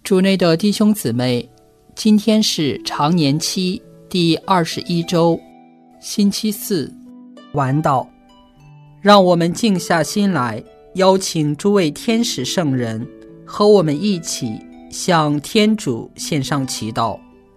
主内的弟兄姊妹，今天是常年期第21周，星期四，晚祷。让我们静下心来，邀请诸位天使圣人和我们一起向天主献上祈祷。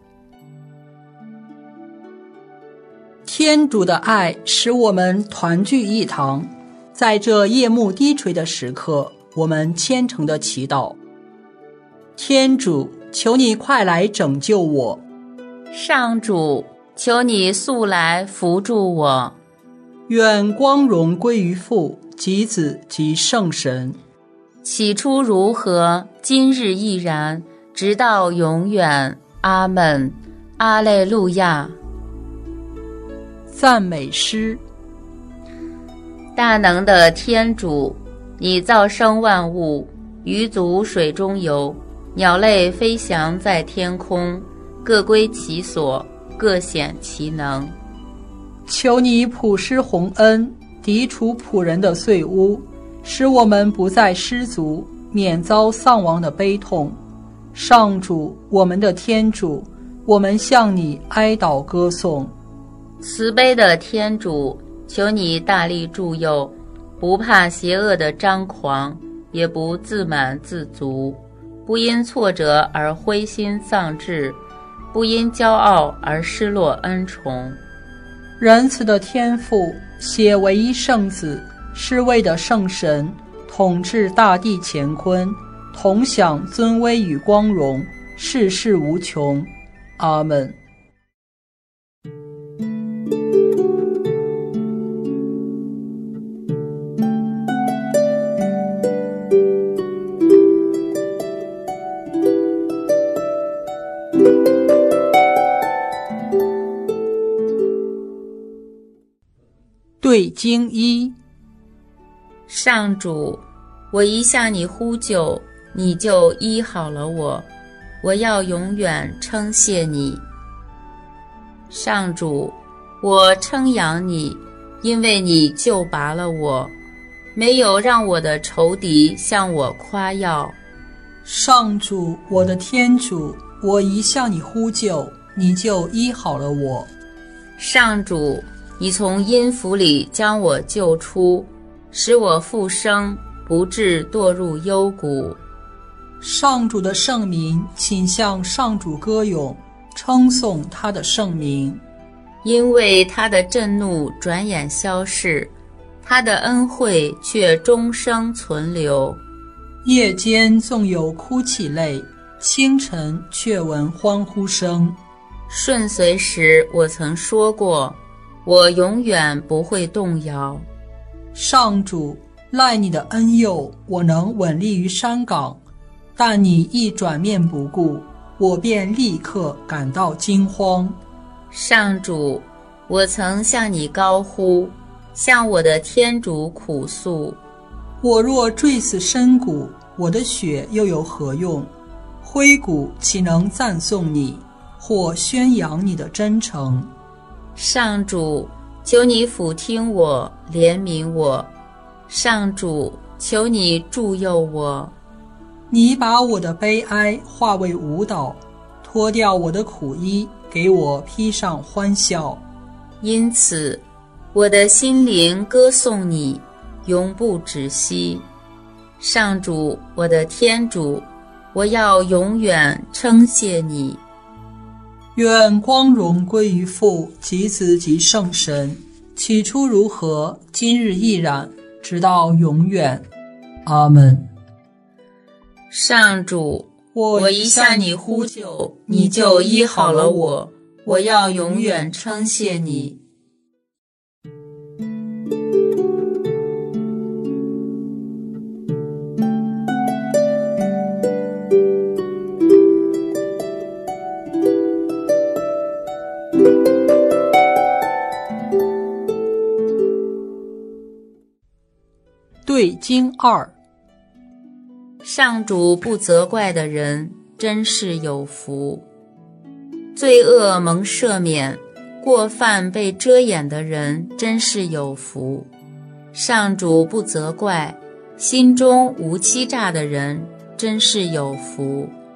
天主的爱使我们团聚一堂，在这夜幕低垂的时刻，我们虔诚的祈祷。天主，求你快来拯救我。 上主，求你速来扶助我。 愿光荣归于父及子及圣神。 起初如何，今日亦然，直到永远。阿们。阿肋路亚。 赞美诗。 大能的天主，你造生万物，鱼足水中游，鸟类飞翔在天空，各归其所，各显其能。 求你普施洪恩，涤除仆人的罪污，使我们不再失足，免遭丧亡的悲痛。上主，我们的天主，我们向你哀悼歌颂。 慈悲的天主，求你大力助佑，不怕邪恶的张狂，也不自满自足，不因挫折而灰心丧志，不因骄傲而失落恩宠。 仁慈的天父，写唯一圣子，是为的圣神，统治大地乾坤，同享尊威与光荣，世世无穷。阿们。对经一。 上主，我一向你呼救，你就医好了我，我要永远称谢你。上主，我称扬你，因为你救拔了我，没有让我的仇敌向我夸耀。 上主，我的天主，我一向你呼救，你就医好了我。 上主，你从阴府里将我救出，使我复生，不致堕入幽谷。 上主的圣名，请向上主歌咏，称颂他的圣名。 因为他的震怒转眼消逝，他的恩惠却终生存留。 夜间纵有哭泣泪，清晨却闻欢呼声。 顺遂时我曾说过，我永远不会动摇。 上主，赖你的恩佑，我能稳立于山岗，但你一转面不顾，我便立刻感到惊慌。 上主，我曾向你高呼，向我的天主苦诉。 我若坠死深谷，我的血又有何用？灰谷岂能赞颂你，或宣扬你的真诚？ 上主，求你俯听我，怜悯我。上主，求你助佑我。 你把我的悲哀化为舞蹈，脱掉我的苦衣，给我披上欢笑。 因此，我的心灵歌颂你，永不止息。上主，我的天主，我要永远称谢你。 愿光荣归于父及子及圣神，起初如何，今日亦然，直到永远。阿们。 上主，我一向你呼救，你就医好了我，我要永远称谢你。 对经二。 上主不责怪的人真是有福，罪恶蒙赦免，过犯被遮掩的人真是有福。上主不责怪，心中无欺诈的人真是有福。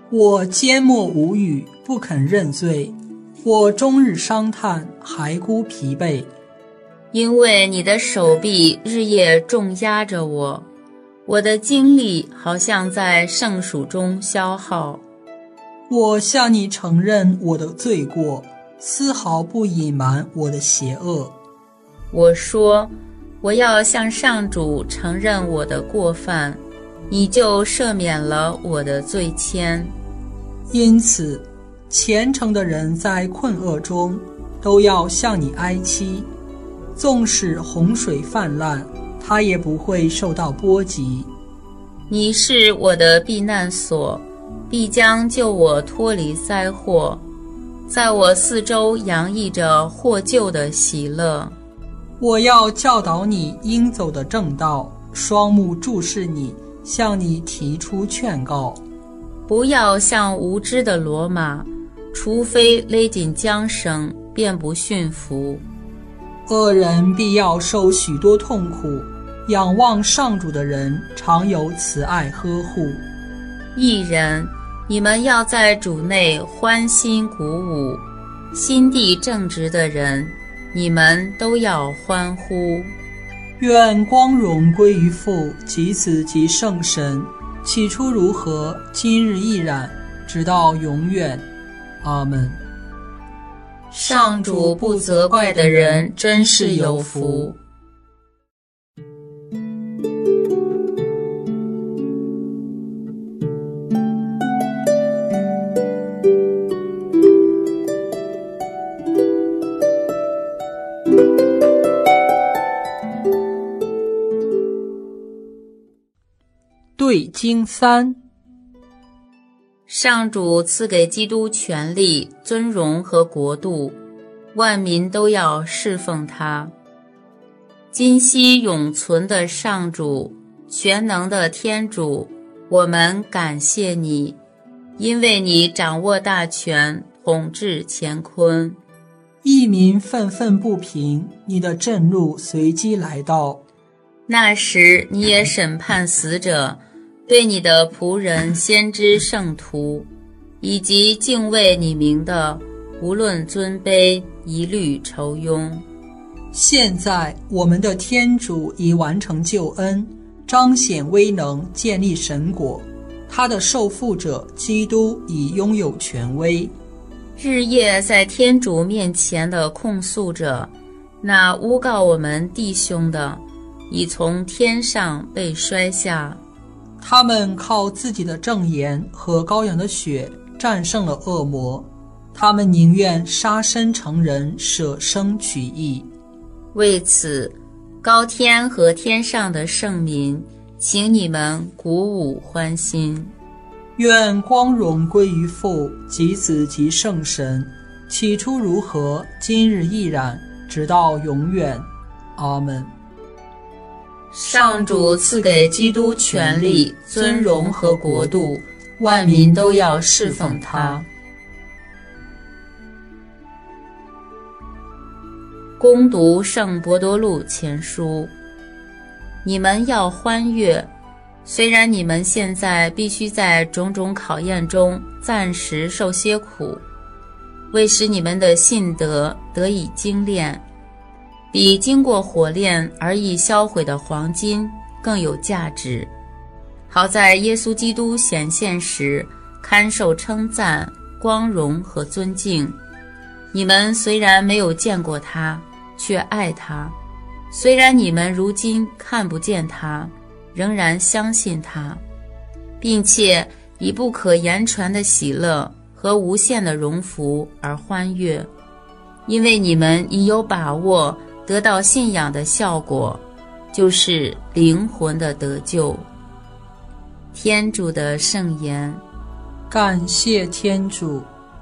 我缄默无语，不肯认罪。我终日伤叹，骸骨疲惫。 因为你的手臂日夜重压着我，我的精力好像在盛暑中消耗。 我向你承认我的罪过，丝毫不隐瞒我的邪恶。 我说，我要向上主承认我的过犯，你就赦免了我的罪愆。 因此，虔诚的人在困厄中都要向你哀戚，纵使洪水泛滥，他也不会受到波及。 你是我的避难所，必将救我脱离灾祸，在我四周洋溢着获救的喜乐。 我要教导你应走的正道，双目注视你，向你提出劝告。 不要像无知的骡马，除非勒紧缰绳，便不驯服。 恶人必要受许多痛苦，仰望上主的人常有慈爱呵护。 义人，你们要在主内欢欣鼓舞，心地正直的人，你们都要欢呼。 愿光荣归于父及子及圣神，起初如何，今日亦然，直到永远。阿们。 上主不责怪的人真是有福。 对经3。 上主赐给基督权力、尊荣和国度，万民都要侍奉他。今昔永存的上主，全能的天主，我们感谢你，因为你掌握大权，统治乾坤。 异民愤愤不平，你的震怒随即来到。 那时你也审判死者，对你的仆人先知圣徒，以及敬畏你名的，无论尊卑，一律酬庸。 现在我们的天主已完成救恩，彰显威能，建立神国。他的受傅者基督已拥有权威。 日夜在天主面前的控诉者，那诬告我们弟兄的，已从天上被摔下。 他们靠自己的证言和羔羊的血战胜了恶魔，他们宁愿杀身成人，舍生取义。 为此，高天和天上的圣民，请你们鼓舞欢心。 愿光荣归于父及子及圣神，起初如何，今日亦然，直到永远。阿们。 上主赐给基督权力、尊荣和国度，万民都要侍奉他。恭读圣伯多禄前书。你们要欢悦，虽然你们现在必须在种种考验中暂时受些苦，为使你们的信德得以精炼，比经过火炼而已销毁的黄金更有价值，好在耶稣基督显现时堪受称赞、光荣和尊敬。你们虽然没有见过他，却爱他；虽然你们如今看不见他，仍然相信他，并且以不可言传的喜乐和无限的荣福而欢悦，因为你们已有把握得到信仰的效果，就是灵魂的得救。天主的圣言。 感谢天主。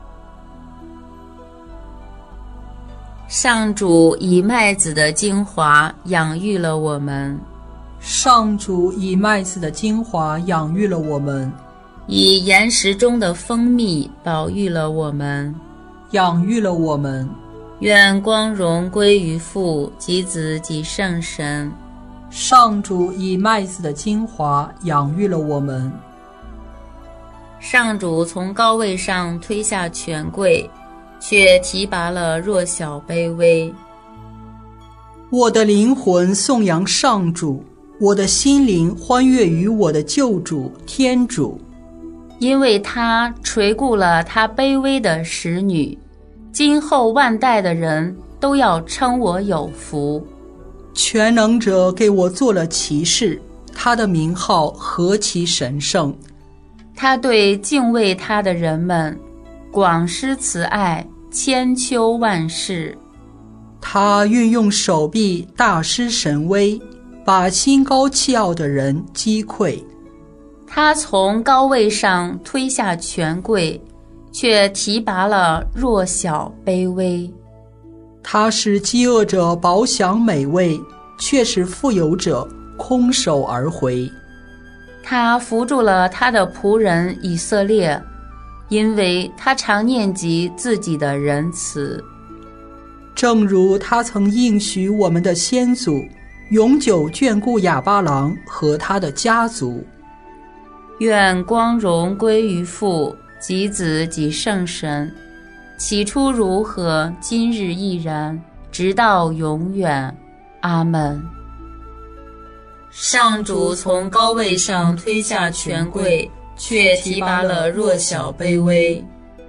上主以麦子的精华养育了我们， 上主以麦子的精华养育了我们， 以岩石中的蜂蜜保育了我们， 养育了我们。 愿光荣归于父及子及圣神。 上主以麦子的精华养育了我们。 上主从高位上推下权贵，却提拔了弱小卑微。 我的灵魂颂扬上主，我的心灵欢悦于我的救主天主， 因为他垂顾了他卑微的使女，今后万代的人都要称我有福。 全能者给我做了骑士，他的名号何其神圣！ 他对敬畏他的人们广施慈爱，千秋万世。 他运用手臂大施神威，把心高气傲的人击溃。 他从高位上推下权贵，却提拔了弱小卑微。 他使饥饿者饱享美味，却使富有者空手而回。 他扶助了他的仆人以色列，因为他常念及自己的仁慈。 正如他曾应许我们的先祖，永久眷顾亚巴郎和他的家族。 愿光荣归于父及子及圣神，起初如何，今日亦然，直到永远。阿们。上主从高位上推下权贵，却提拔了弱小卑微。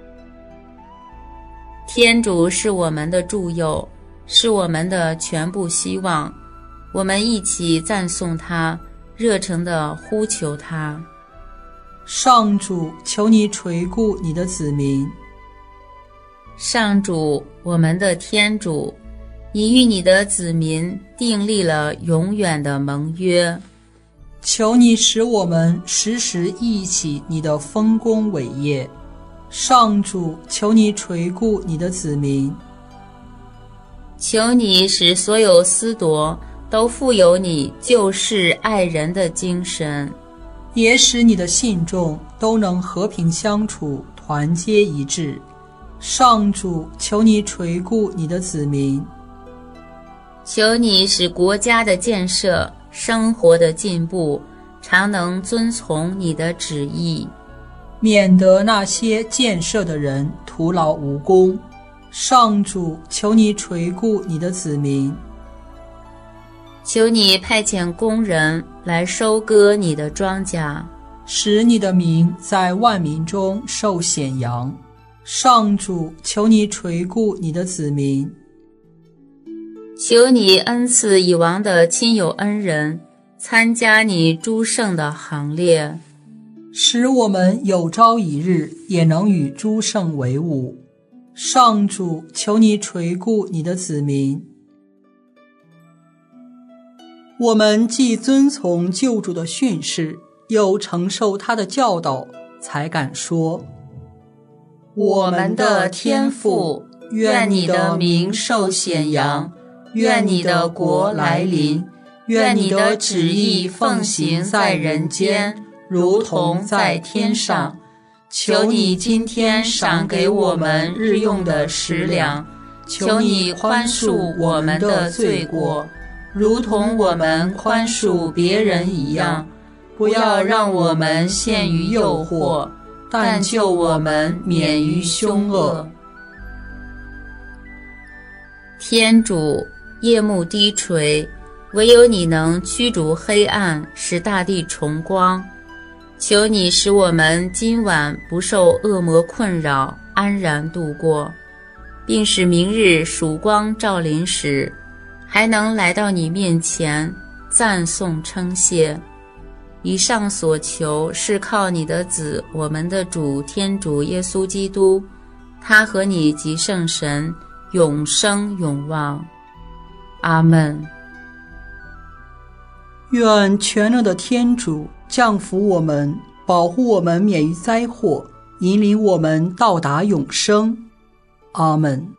天主是我们的助佑，是我们的全部希望。我们一起赞颂他，热诚地呼求他。 上主，求你垂顾你的子民。 上主，我们的天主，你与你的子民订立了永远的盟约。 求你使我们时时忆起你的丰功伟业。上主，求你垂顾你的子民。 求你使所有司铎都富有你救世爱人的精神， 也使你的信众都能和平相处，团结一致。上主，求你垂顾你的子民。 求你使国家的建设、生活的进步，常能遵从你的旨意， 免得那些建设的人徒劳无功。上主，求你垂顾你的子民。 求你派遣工人来收割你的庄稼， 使你的名在万民中受显扬。上主，求你垂顾你的子民。 求你恩赐已亡的亲友恩人参加你诸圣的行列， 使我们有朝一日也能与诸圣为伍。上主，求你垂顾你的子民。我们既遵从救主的训示，又承受他的教导，才敢说： 我们的天父，愿你的名受显扬，愿你的国来临，愿你的旨意奉行在人间，如同在天上。求你今天赏给我们日用的食粮，求你宽恕我们的罪过，如同我们宽恕别人一样。不要让我们陷于诱惑，但救我们免于凶恶。天主，夜幕低垂，唯有你能驱逐黑暗，使大地重光。求你使我们今晚不受恶魔困扰，安然度过，并使明日曙光照临时，还能来到你面前赞颂称谢。以上所求是靠你的子，我们的主天主耶稣基督，他和你及圣神永生永望。阿们。 愿全能的天主降福我们，保护我们免于灾祸，引领我们到达永生。阿们。